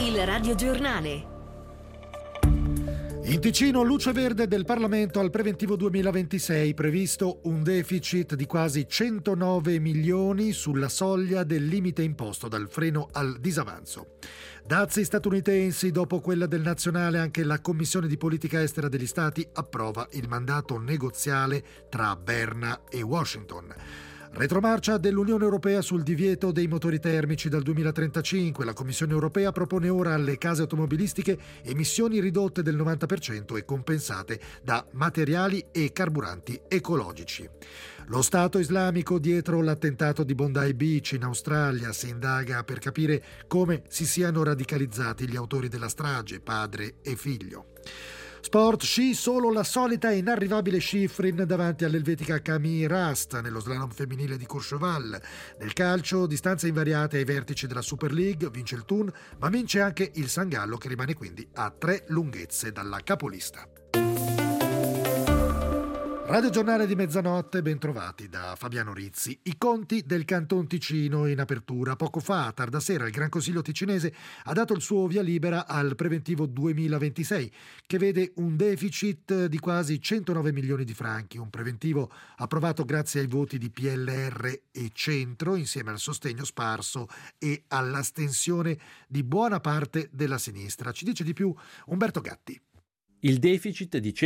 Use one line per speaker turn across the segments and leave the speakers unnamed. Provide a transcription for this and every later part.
Il radiogiornale.
In Ticino luce verde del Parlamento al preventivo 2026, previsto un deficit di quasi 109 milioni sulla soglia del limite imposto dal freno al disavanzo. Dazi statunitensi, dopo quella del nazionale, anche la Commissione di Politica Estera degli Stati approva il mandato negoziale tra Berna e Washington. Retromarcia dell'Unione Europea sul divieto dei motori termici dal 2035. La Commissione Europea propone ora alle case automobilistiche emissioni ridotte del 90% e compensate da materiali e carburanti ecologici. Lo Stato islamico dietro l'attentato di Bondi Beach in Australia. Si indaga per capire come si siano radicalizzati gli autori della strage, padre e figlio. Sport sci, solo la solita e inarrivabile Schifrin davanti all'elvetica Camille Rast nello slalom femminile di Courchevel. Nel calcio, distanze invariate ai vertici della Super League, vince il Thun, ma vince anche il San Gallo, che rimane quindi a 3 lunghezze dalla capolista. Radio Giornale di mezzanotte, bentrovati da Fabiano Rizzi. I conti del Canton Ticino in apertura. Poco fa, a tarda sera, il Gran Consiglio ticinese ha dato il suo via libera al preventivo 2026, che vede un deficit di quasi 109 milioni di franchi. Un preventivo approvato grazie ai voti di PLR e Centro, insieme al sostegno sparso e all'astensione di buona parte della sinistra. Ci dice di più Umberto Gatti.
Il deficit di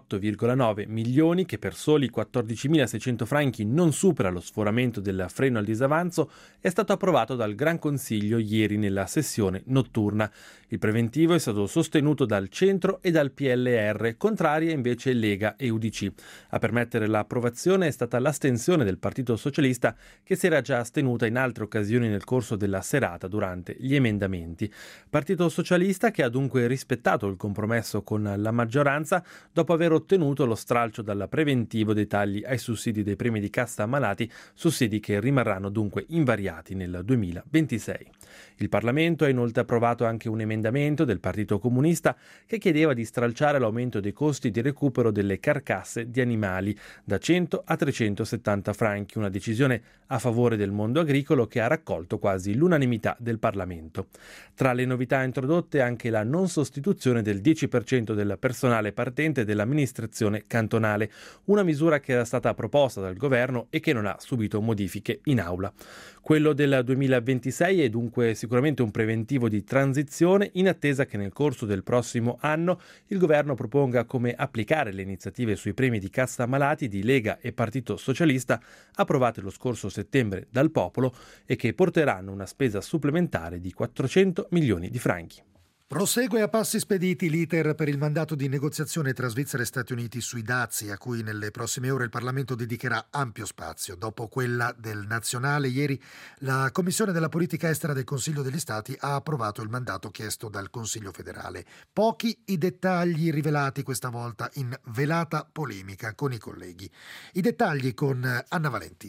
108,9 milioni, che per soli 14.600 franchi non supera lo sforamento del freno al disavanzo, è stato approvato dal Gran Consiglio ieri nella sessione notturna. Il preventivo è stato sostenuto dal Centro e dal PLR, contraria invece Lega e UDC. A permettere l'approvazione è stata l'astensione del Partito Socialista, che si era già astenuta in altre occasioni nel corso della serata durante gli emendamenti. Partito Socialista che ha dunque rispettato il compromesso con la maggioranza dopo aver ottenuto lo stralcio dal preventivo dei tagli ai sussidi dei premi di cassa malati, sussidi che rimarranno dunque invariati nel 2026. Il Parlamento ha inoltre approvato anche un emendamento del Partito Comunista che chiedeva di stralciare l'aumento dei costi di recupero delle carcasse di animali da 100 a 370 franchi, una decisione a favore del mondo agricolo che ha raccolto quasi l'unanimità del Parlamento. Tra le novità introdotte anche la non sostituzione del 10% del personale partente dell'amministrazione cantonale, una misura che era stata proposta dal governo e che non ha subito modifiche in aula. Quello del 2026 è dunque sicuramente un preventivo di transizione, in attesa che nel corso del prossimo anno il governo proponga come applicare le iniziative sui premi di cassa malati di Lega e Partito Socialista approvate lo scorso settembre dal popolo e che porteranno una spesa supplementare di 400 milioni di franchi.
Prosegue a passi spediti l'iter per il mandato di negoziazione tra Svizzera e Stati Uniti sui dazi, a cui nelle prossime ore il Parlamento dedicherà ampio spazio. Dopo quella del nazionale, ieri la Commissione della Politica Estera del Consiglio degli Stati ha approvato il mandato chiesto dal Consiglio federale. Pochi i dettagli rivelati questa volta in velata polemica con i colleghi. I dettagli con Anna Valenti.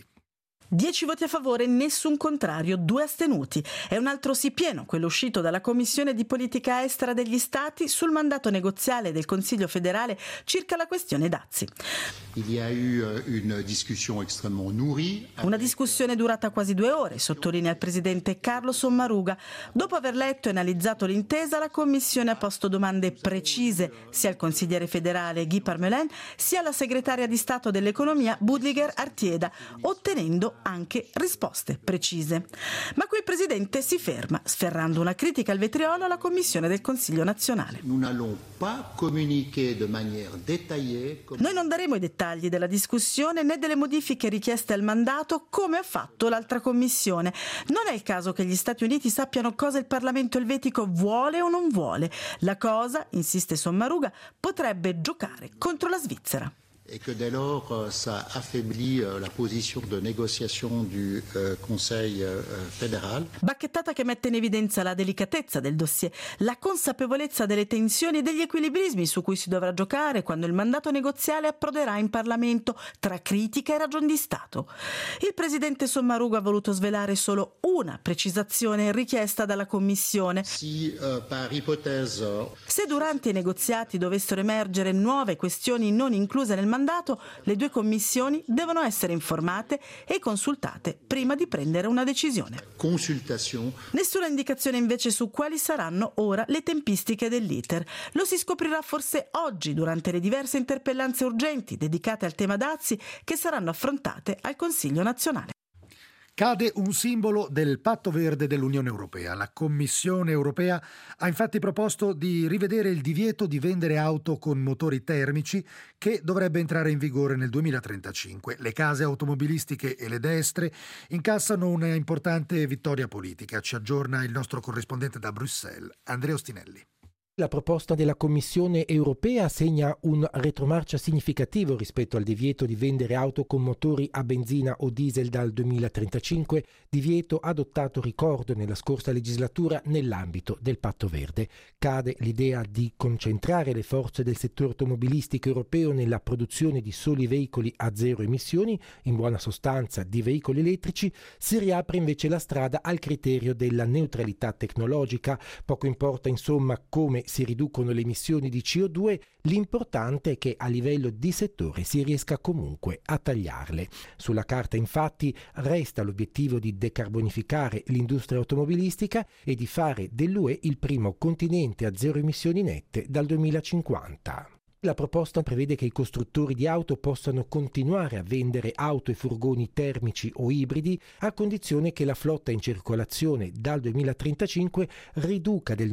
10 voti a favore, nessun contrario, 2 astenuti. È un altro sì pieno, quello uscito dalla Commissione di Politica Estera degli Stati sul mandato negoziale del Consiglio federale circa la questione dazi. Una discussione durata quasi 2 ore, sottolinea il presidente Carlo Sommaruga. Dopo aver letto e analizzato l'intesa, la Commissione ha posto domande precise sia al consigliere federale Guy Parmelin sia alla segretaria di Stato dell'Economia Budliger Artieda, ottenendo anche risposte precise. Ma qui il presidente si ferma, sferrando una critica al vetriolo alla Commissione del Consiglio nazionale.
Noi
non daremo i dettagli della discussione né delle modifiche richieste al mandato, come ha fatto l'altra Commissione. Non è il caso che gli Stati Uniti sappiano cosa il Parlamento elvetico vuole o non vuole. La cosa, insiste Sommaruga, potrebbe giocare contro la Svizzera.
Et que dès lors, ça affaiblit la position de négociation du Conseil fédéral.
Bacchettata che mette in evidenza la delicatezza del dossier, la consapevolezza delle tensioni e degli equilibrismi su cui si dovrà giocare quando il mandato negoziale approderà in Parlamento tra critica e ragion di Stato. Il presidente Sommaruga ha voluto svelare solo una precisazione richiesta dalla Commissione.
Par ipotesi,
se durante i negoziati dovessero emergere nuove questioni non incluse nel mandato, mandato, le due commissioni devono essere informate e consultate prima di prendere una decisione.
Consultation.
Nessuna indicazione invece su quali saranno ora le tempistiche dell'iter. Lo si scoprirà forse oggi durante le diverse interpellanze urgenti dedicate al tema dazi che saranno affrontate al Consiglio nazionale.
Cade un simbolo del Patto Verde dell'Unione Europea. La Commissione Europea ha infatti proposto di rivedere il divieto di vendere auto con motori termici che dovrebbe entrare in vigore nel 2035. Le case automobilistiche e le destre incassano una importante vittoria politica. Ci aggiorna il nostro corrispondente da Bruxelles, Andrea Ostinelli.
La proposta della Commissione europea segna un retromarcia significativo rispetto al divieto di vendere auto con motori a benzina o diesel dal 2035, divieto adottato, ricordo, nella scorsa legislatura nell'ambito del Patto Verde. Cade l'idea di concentrare le forze del settore automobilistico europeo nella produzione di soli veicoli a zero emissioni, in buona sostanza di veicoli elettrici. Si riapre invece la strada al criterio della neutralità tecnologica. Poco importa insomma come si riducono le emissioni di CO2, l'importante è che a livello di settore si riesca comunque a tagliarle. Sulla carta infatti resta l'obiettivo di decarbonificare l'industria automobilistica e di fare dell'UE il primo continente a zero emissioni nette dal 2050. La proposta prevede che i costruttori di auto possano continuare a vendere auto e furgoni termici o ibridi a condizione che la flotta in circolazione dal 2035 riduca del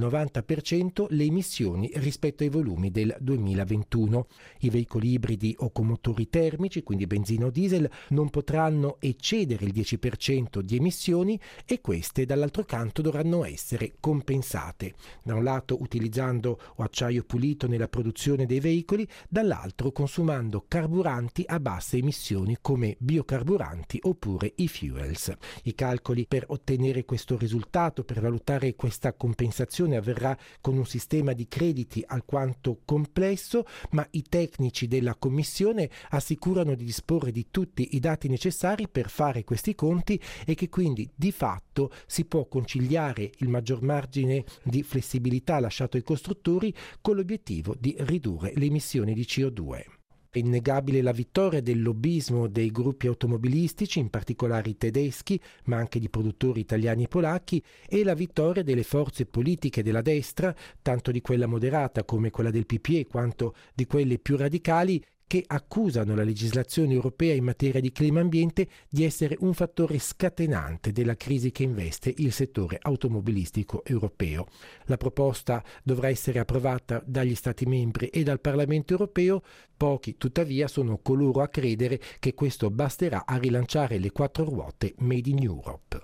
90% le emissioni rispetto ai volumi del 2021. I veicoli ibridi o con motori termici, quindi benzina o diesel, non potranno eccedere il 10% di emissioni e queste dall'altro canto dovranno essere compensate. Da un lato utilizzando acciaio pulito nella produzione dei veicoli, dall'altro consumando carburanti a basse emissioni come biocarburanti oppure i fuels. I calcoli per ottenere questo risultato, per valutare questa compensazione, avverrà con un sistema di crediti alquanto complesso, ma i tecnici della Commissione assicurano di disporre di tutti i dati necessari per fare questi conti e che quindi di fatto si può conciliare il maggior margine di flessibilità lasciato ai costruttori con l'obiettivo di ridurre le emissioni di CO2. È innegabile la vittoria del lobbismo dei gruppi automobilistici, in particolare i tedeschi, ma anche di produttori italiani e polacchi, e la vittoria delle forze politiche della destra, tanto di quella moderata come quella del PPE, quanto di quelle più radicali, che accusano la legislazione europea in materia di clima e ambiente di essere un fattore scatenante della crisi che investe il settore automobilistico europeo. La proposta dovrà essere approvata dagli Stati membri e dal Parlamento europeo. Pochi, tuttavia, sono coloro a credere che questo basterà a rilanciare le quattro ruote Made in Europe.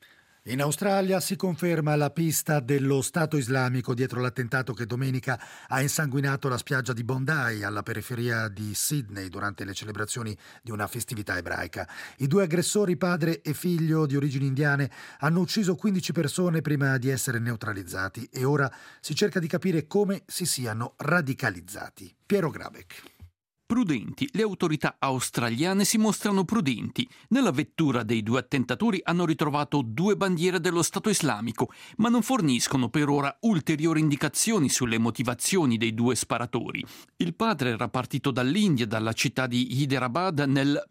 In Australia si conferma la pista dello Stato islamico dietro l'attentato che domenica ha insanguinato la spiaggia di Bondi, alla periferia di Sydney, durante le celebrazioni di una festività ebraica. I due aggressori, padre e figlio di origini indiane, hanno ucciso 15 persone prima di essere neutralizzati e ora si cerca di capire come si siano radicalizzati. Piero Grabeck.
Prudenti. Le autorità australiane si mostrano prudenti. Nella vettura dei due attentatori hanno ritrovato 2 bandiere dello Stato islamico, ma non forniscono per ora ulteriori indicazioni sulle motivazioni dei 2 sparatori. Il padre era partito dall'India, dalla città di Hyderabad, nel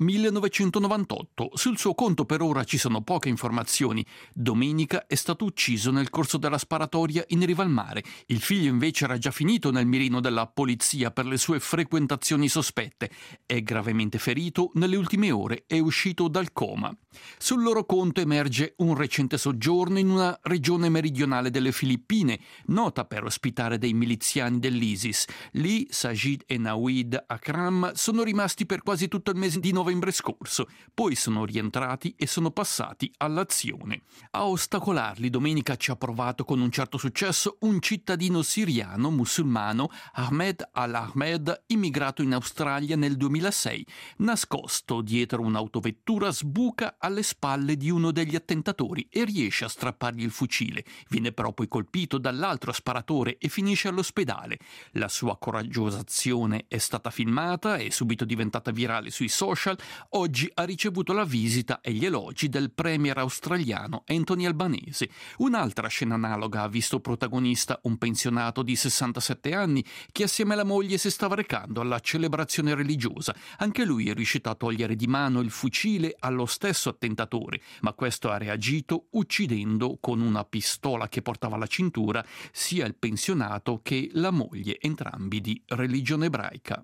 1998. Sul suo conto per ora ci sono poche informazioni. Domenica è stato ucciso nel corso della sparatoria in riva al mare. Il figlio invece era già finito nel mirino della polizia per le sue frequentazioni sospette. È gravemente ferito, nelle ultime ore è uscito dal coma. Sul loro conto emerge un recente soggiorno in una regione meridionale delle Filippine, nota per ospitare dei miliziani dell'ISIS. Lì Sajid e Nawid Akram sono rimasti per quasi tutto il mese di novembre scorso, poi sono rientrati e sono passati all'azione. A ostacolarli domenica ci ha provato con un certo successo un cittadino siriano musulmano, Ahmed al-Ahmed, immigrato in Australia nel 2006. Nascosto dietro un'autovettura, sbuca alle spalle di uno degli attentatori e riesce a strappargli il fucile. Viene però poi colpito dall'altro sparatore e finisce all'ospedale. La sua coraggiosa azione è stata filmata e subito diventata virale sui social. Oggi ha ricevuto la visita e gli elogi del premier australiano Anthony Albanese. Un'altra scena analoga ha visto protagonista un pensionato di 67 anni che assieme alla moglie si stava recando alla celebrazione commemorazione religiosa. Anche lui è riuscito a togliere di mano il fucile allo stesso attentatore, ma questo ha reagito uccidendo con una pistola che portava alla cintura sia il pensionato che la moglie, entrambi di religione ebraica.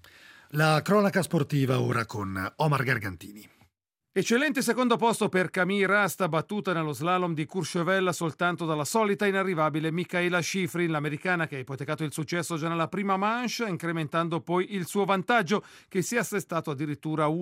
La cronaca sportiva ora con Omar Gargantini.
Eccellente secondo posto per Camille Rasta, battuta nello slalom di Courchevel soltanto dalla solita inarrivabile Mikaela Shiffrin, l'americana che ha ipotecato il successo già nella prima manche, incrementando poi il suo vantaggio che si è assestato addirittura a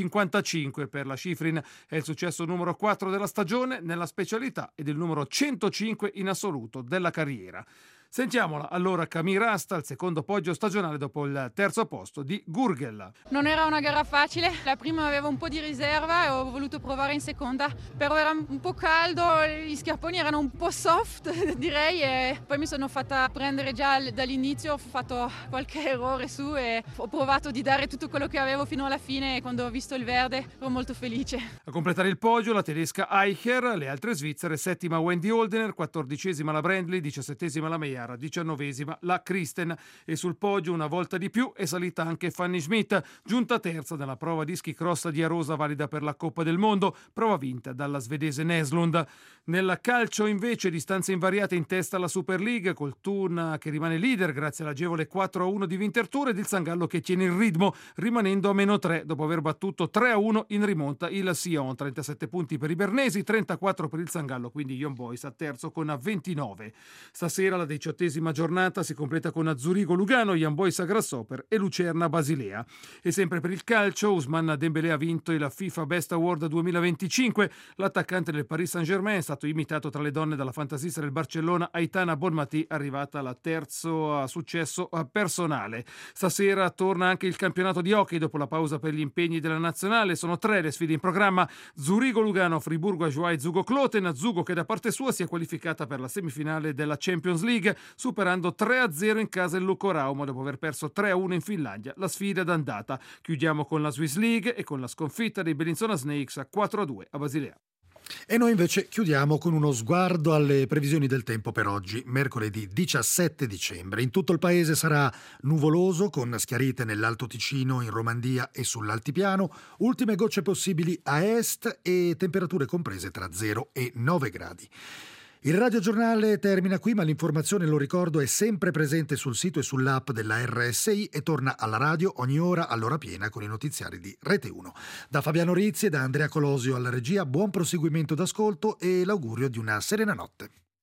1,55 per la Shiffrin. È il successo numero 4 della stagione nella specialità ed il numero 105 in assoluto della carriera. Sentiamola allora Camille Rasta al secondo podio stagionale dopo il terzo posto di Gurgel.
Non era una gara facile, la prima avevo un po' di riserva e ho voluto provare in seconda, però era un po' caldo, gli scarponi erano un po' soft direi, e poi mi sono fatta prendere già dall'inizio, ho fatto qualche errore su e ho provato di dare tutto quello che avevo fino alla fine e quando ho visto il verde ero molto felice.
A completare il podio la tedesca Eicher, le altre svizzere: settima Wendy Holdener, 14esima la Brandley, 17esima la Meyer, 19esima la Kristen, e sul podio una volta di più è salita anche Fanny Schmidt, giunta terza nella prova di ski cross di Arosa valida per la Coppa del Mondo, prova vinta dalla svedese Näslund. Nel calcio invece distanze invariate in testa alla Super League, col Thun che rimane leader grazie all'agevole 4-1 di Winterthur ed il Sangallo che tiene il ritmo rimanendo a -3 dopo aver battuto 3-1 in rimonta il Sion. 37 punti per i bernesi, 34 per il Sangallo, quindi Young Boys a terzo con 29. Stasera la 18esima giornata si completa con Zurigo Lugano, Young Boys a Grasshopper e Lucerna Basilea. E sempre per il calcio Ousmane Dembélé ha vinto il FIFA Best Award 2025. L'attaccante del Paris Saint-Germain è stato imitato tra le donne dalla fantasista del Barcellona Aitana Bonmatí, arrivata al terzo successo personale. Stasera torna anche il campionato di hockey dopo la pausa per gli impegni della nazionale. Sono 3 le sfide in programma: Zurigo Lugano, Friburgo Ajoie, Zugo Kloten. Zugo che da parte sua si è qualificata per la semifinale della Champions League superando 3-0 in casa il Lukorauma dopo aver perso 3-1 in Finlandia la sfida d'andata. Chiudiamo con la Swiss League e con la sconfitta dei Bellinzona Snakes a 4-2 a Basilea.
E noi invece chiudiamo con uno sguardo alle previsioni del tempo per oggi, mercoledì 17 dicembre. In tutto il paese sarà nuvoloso con schiarite nell'Alto Ticino, in Romandia e sull'altipiano, ultime gocce possibili a est e temperature comprese tra 0 e 9 gradi. Il radiogiornale termina qui, ma l'informazione, lo ricordo, è sempre presente sul sito e sull'app della RSI e torna alla radio ogni ora all'ora piena con i notiziari di Rete 1. Da Fabiano Rizzi e da Andrea Colosio alla regia, buon proseguimento d'ascolto e l'augurio di una serena notte.